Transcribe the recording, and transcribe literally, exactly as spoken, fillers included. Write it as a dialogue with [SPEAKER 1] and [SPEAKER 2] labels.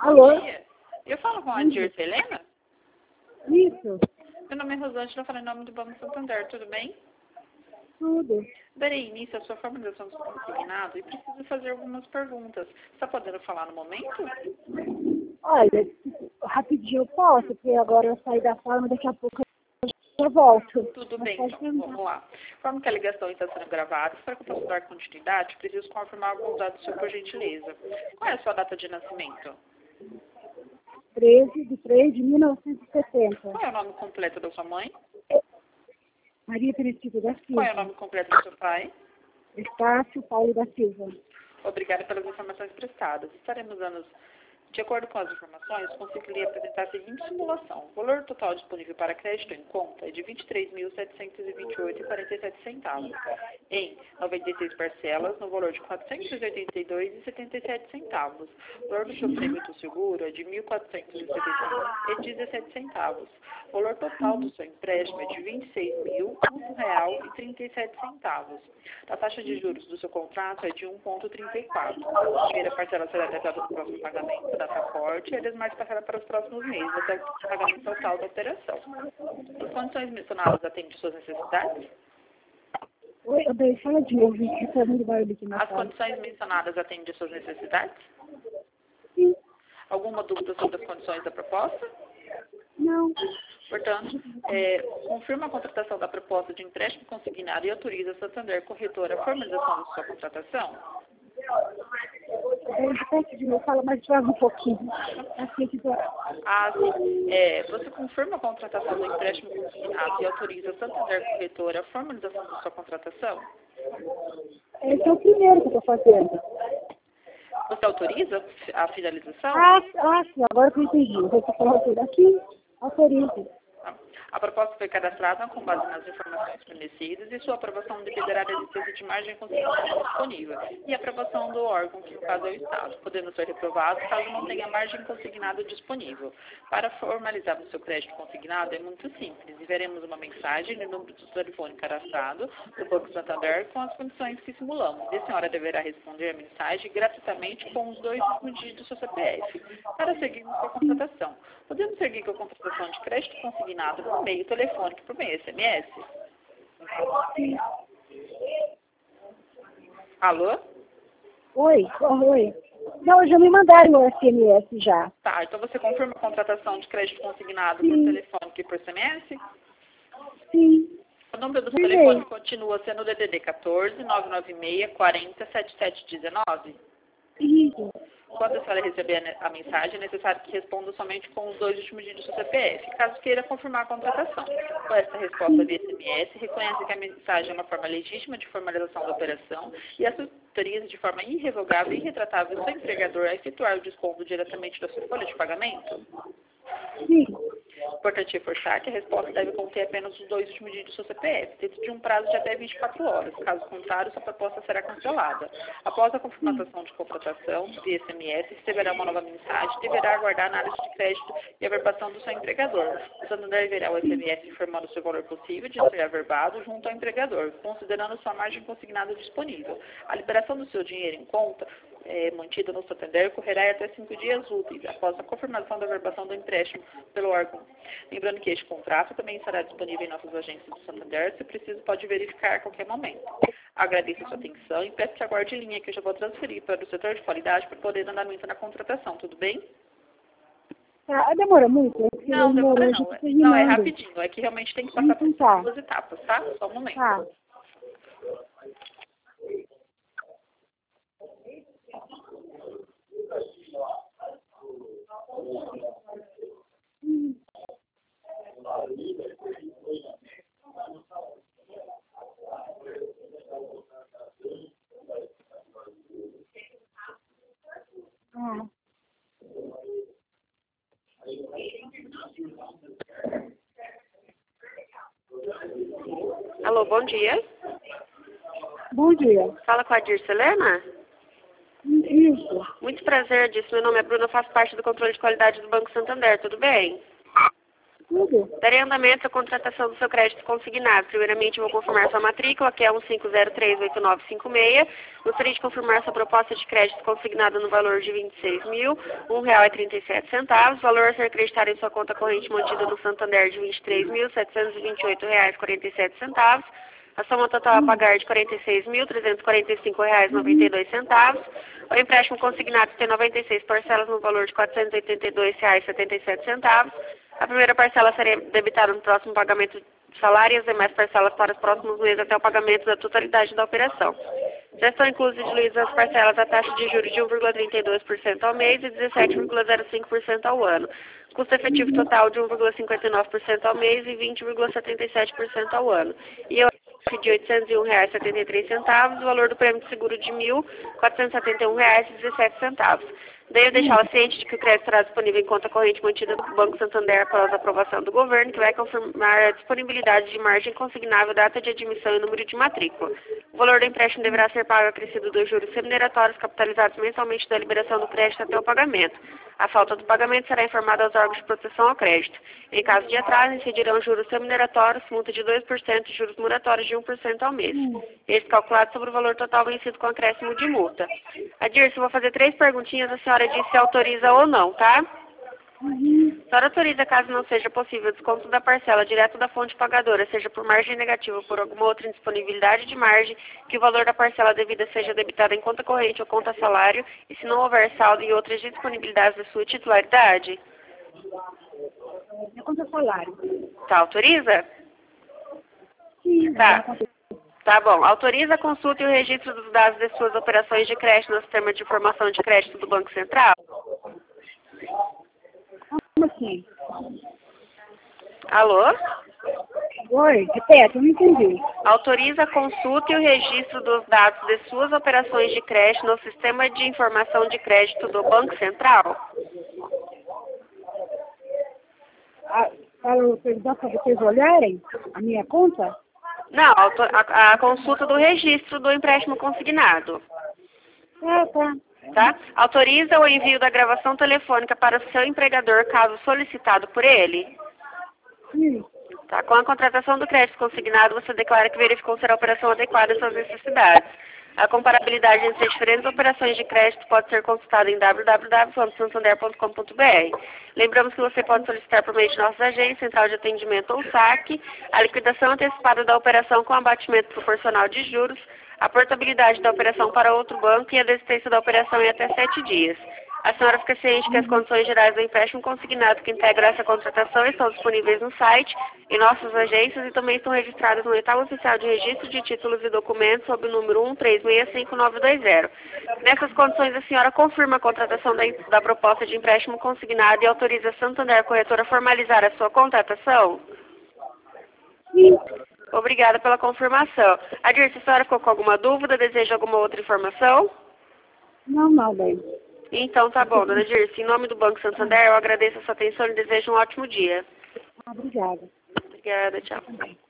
[SPEAKER 1] Alô?
[SPEAKER 2] Bom dia. Eu falo com a Dirce Helena?
[SPEAKER 1] Isso,
[SPEAKER 2] Meu nome é Rosângela, eu falo em nome do Banco Santander, tudo bem?
[SPEAKER 1] tudo.
[SPEAKER 2] Darei início à sua formalização do consignado e preciso fazer algumas perguntas. Está podendo falar no momento?
[SPEAKER 1] Olha, rapidinho eu posso, porque agora eu saí da forma, daqui a pouco eu volto.
[SPEAKER 2] Tudo
[SPEAKER 1] Mas
[SPEAKER 2] bem,
[SPEAKER 1] pode
[SPEAKER 2] então,
[SPEAKER 1] perguntar.
[SPEAKER 2] vamos lá. Forma que a ligação está sendo gravada, para que eu possa dar continuidade, preciso confirmar alguns dados do senhor, por gentileza. Qual é a sua data de nascimento?
[SPEAKER 1] treze de três de mil novecentos e setenta.
[SPEAKER 2] Qual é o nome completo da sua mãe?
[SPEAKER 1] Maria Aparecida da
[SPEAKER 2] Qual é o
[SPEAKER 1] Silva.
[SPEAKER 2] nome completo do seu pai?
[SPEAKER 1] Estácio Paulo da Silva.
[SPEAKER 2] Obrigada pelas informações prestadas. Estaremos dando, de acordo com as informações, consegui apresentar a seguinte simulação. O valor total disponível para crédito em conta é de vinte e três mil, setecentos e vinte e oito reais e quarenta e sete centavos, em noventa e seis parcelas, no valor de quatrocentos e oitenta e dois reais e setenta e sete centavos. O valor do seu prêmio do seguro é de mil quatrocentos e setenta e um reais e dezessete centavos. O valor total do seu empréstimo é de vinte e seis mil, um real e trinta e sete centavos. A taxa de juros do seu contrato é de um vírgula trinta e quatro. A primeira parcela será atrasada no próximo pagamento, data corte, e a demais parcela para os próximos meses, até o pagamento total da operação. As condições mencionadas atendem suas necessidades?
[SPEAKER 1] Oi, eu dei, fala de novo, que tá muito barulho aqui na
[SPEAKER 2] As
[SPEAKER 1] sala.
[SPEAKER 2] condições mencionadas atendem suas necessidades?
[SPEAKER 1] Sim,
[SPEAKER 2] Alguma dúvida sobre as condições da proposta?
[SPEAKER 1] não.
[SPEAKER 2] Portanto, é, confirma a contratação da proposta de empréstimo consignado e autoriza a Santander Corretora a formalização da sua contratação?
[SPEAKER 1] Eu repete de novo, fala mais devagar um pouquinho. Assim que tá.
[SPEAKER 2] Ah, sim. É, você confirma a contratação do empréstimo consignado e autoriza a Santander Corretora a formalização da sua contratação?
[SPEAKER 1] Esse é o primeiro que eu tô fazendo.
[SPEAKER 2] Você autoriza a finalização?
[SPEAKER 1] Ah, ah, sim, agora que eu entendi. Eu tô falando tudo aqui, autorizo.
[SPEAKER 2] A proposta foi cadastrada com base nas informações fornecidas e sua aprovação dependerá da existência de margem consignada disponível e aprovação do órgão, que no caso é o Estado, podendo ser reprovado caso não tenha margem consignada disponível. Para formalizar o seu crédito consignado é muito simples. Enviaremos uma mensagem no número do telefone cadastrado do Banco Santander com as condições que simulamos. E a senhora deverá responder a mensagem gratuitamente com os dois últimos dígitos do seu C P F para seguirmos com a contratação. Podemos seguir com a contratação de crédito consignado por meio telefônico e por meio S M S? Alô?
[SPEAKER 1] Oi, oh, oi. Não, já me mandaram o S M S já.
[SPEAKER 2] Tá, então você confirma a contratação de crédito consignado por
[SPEAKER 1] Sim.
[SPEAKER 2] telefônico e por S M S?
[SPEAKER 1] Sim.
[SPEAKER 2] O número do
[SPEAKER 1] Sim.
[SPEAKER 2] telefone continua sendo o D D D quatorze, nove nove seis, quarenta, setenta e sete dezenove?
[SPEAKER 1] Isso.
[SPEAKER 2] Quando a senhora receber a mensagem, é necessário que responda somente com os dois últimos dígitos do seu C P F, caso queira confirmar a contratação. Com essa resposta via S M S, reconhece que a mensagem é uma forma legítima de formalização da operação e autoriza de forma irrevogável e irretratável o seu empregador a efetuar o desconto diretamente da sua folha de pagamento?
[SPEAKER 1] Sim.
[SPEAKER 2] Importante reforçar que a resposta deve conter apenas os dois últimos dígitos do seu C P F, dentro de um prazo de até vinte e quatro horas. Caso contrário, sua proposta será cancelada. Após a confirmação de contratação via S M S, receberá uma nova mensagem e deverá aguardar a análise de crédito e averbação do seu empregador. O Santander enviará o S M S informando o seu valor possível de ser averbado junto ao empregador, considerando sua margem consignada disponível. A liberação do seu dinheiro em conta é, mantida no Santander ocorrerá até cinco dias úteis após a confirmação da averbação do empréstimo pelo órgão. Lembrando que este contrato também estará disponível em nossas agências do Santander, se preciso pode verificar a qualquer momento. Agradeço a sua atenção e peço que aguarde linha que eu já vou transferir para o setor de qualidade para poder dar andamento na contratação, tudo bem?
[SPEAKER 1] Ah, demora muito? É que
[SPEAKER 2] Não, demora
[SPEAKER 1] eu
[SPEAKER 2] não.
[SPEAKER 1] tô
[SPEAKER 2] É- Não, é
[SPEAKER 1] terminando.
[SPEAKER 2] rapidinho. É que realmente tem que passar por
[SPEAKER 1] Então tá.
[SPEAKER 2] duas etapas, tá? Só um momento.
[SPEAKER 1] Tá. Hum. Ah.
[SPEAKER 2] Alô, bom dia.
[SPEAKER 1] Bom dia.
[SPEAKER 2] Fala com a Dirce Helena?
[SPEAKER 1] Isso.
[SPEAKER 2] Muito prazer, Dirce. Meu nome é Bruna, faço parte do controle de qualidade do Banco Santander, tudo bem?
[SPEAKER 1] Tudo.
[SPEAKER 3] Darei andamento à contratação do seu crédito consignado. Primeiramente, vou confirmar sua matrícula, que é um cinco zero três oito nove cinco seis. Gostaria de confirmar sua proposta de crédito consignada no valor de vinte e seis mil, um real e trinta e sete centavos. Valor a ser acreditado em sua conta corrente mantida no Santander de vinte e três mil, setecentos e vinte e oito reais e quarenta e sete centavos. A soma total a pagar de quarenta e seis mil, trezentos e quarenta e cinco reais e noventa e dois centavos. O empréstimo consignado tem noventa e seis parcelas no valor de quatrocentos e oitenta e dois reais e setenta e sete centavos. A primeira parcela será debitada no próximo pagamento de salário e as demais parcelas para os próximos meses até o pagamento da totalidade da operação. Já estão inclusas e diluídas as parcelas a taxa de juros de um vírgula trinta e dois por cento ao mês e dezessete vírgula zero cinco por cento ao ano. Custo efetivo total de um vírgula cinquenta e nove por cento ao mês e vinte vírgula setenta e sete por cento ao ano. E eu de oitocentos e um reais e setenta e três centavos, o valor do prêmio de seguro de mil quatrocentos e setenta e um reais e dezessete centavos. Daí eu deixá-la ciente de que o crédito será disponível em conta corrente mantida no Banco Santander após a aprovação do governo, que vai confirmar a disponibilidade de margem consignável, data de admissão e número de matrícula. O valor do empréstimo deverá ser pago acrescido dos juros remuneratórios capitalizados mensalmente da liberação do crédito até o pagamento. A falta do pagamento será informada aos órgãos de proteção ao crédito. Em caso de atraso, incidirão juros remuneratórios, multa de dois por cento e juros moratórios de um por cento ao mês. Este calculado sobre o valor total vencido com acréscimo de multa. A Dirce, eu vou fazer três perguntinhas, a senhora diz se autoriza ou não, tá?
[SPEAKER 1] Uhum.
[SPEAKER 3] A senhora autoriza, caso não seja possível, o desconto da parcela direto da fonte pagadora, seja por margem negativa ou por alguma outra indisponibilidade de margem, que o valor da parcela devida seja debitado em conta corrente ou conta salário, e se não houver saldo e outras disponibilidades da sua titularidade?
[SPEAKER 1] É contra salário.
[SPEAKER 3] Tá, autoriza?
[SPEAKER 1] Sim.
[SPEAKER 3] Tá. Tá bom. Autoriza a consulta e o registro dos dados de suas operações de crédito no sistema de informação de crédito do Banco Central?
[SPEAKER 1] Como assim?
[SPEAKER 3] Alô?
[SPEAKER 1] Oi, repete, eu não entendi.
[SPEAKER 3] Autoriza a consulta e o registro dos dados de suas operações de crédito no sistema de informação de crédito do Banco Central?
[SPEAKER 1] Ah, para eu perguntar para vocês olharem a minha conta?
[SPEAKER 3] Não, a, a consulta do registro do empréstimo consignado.
[SPEAKER 1] Ah, tá.
[SPEAKER 3] Tá? Autoriza o envio da gravação telefônica para o seu empregador, caso solicitado por ele?
[SPEAKER 1] Sim.
[SPEAKER 3] Tá? Com a contratação do crédito consignado, você declara que verificou ser a operação adequada às suas necessidades. A comparabilidade entre as diferentes operações de crédito pode ser consultada em w w w ponto santander ponto com ponto b r. Lembramos que você pode solicitar por meio de nossas agências, central de atendimento ou saque, a liquidação antecipada da operação com abatimento proporcional de juros, a portabilidade da operação para outro banco e a desistência da operação em até sete dias. A senhora fica ciente que as condições gerais do empréstimo consignado que integram essa contratação estão disponíveis no site, em nossas agências e também estão registradas no edital oficial de registro de títulos e documentos sob o número um três seis cinco nove dois zero. Nessas condições, a senhora confirma a contratação da, da proposta de empréstimo consignado e autoriza a Santander Corretora a formalizar a sua contratação?
[SPEAKER 1] Sim.
[SPEAKER 3] Obrigada pela confirmação. Adirce, a senhora ficou com alguma dúvida? Deseja alguma outra informação?
[SPEAKER 1] Não, não, bem.
[SPEAKER 3] Então tá bom, dona Dirce. Em nome do Banco Santander, eu agradeço a sua atenção e desejo um ótimo dia.
[SPEAKER 1] Obrigada.
[SPEAKER 3] Obrigada, tchau.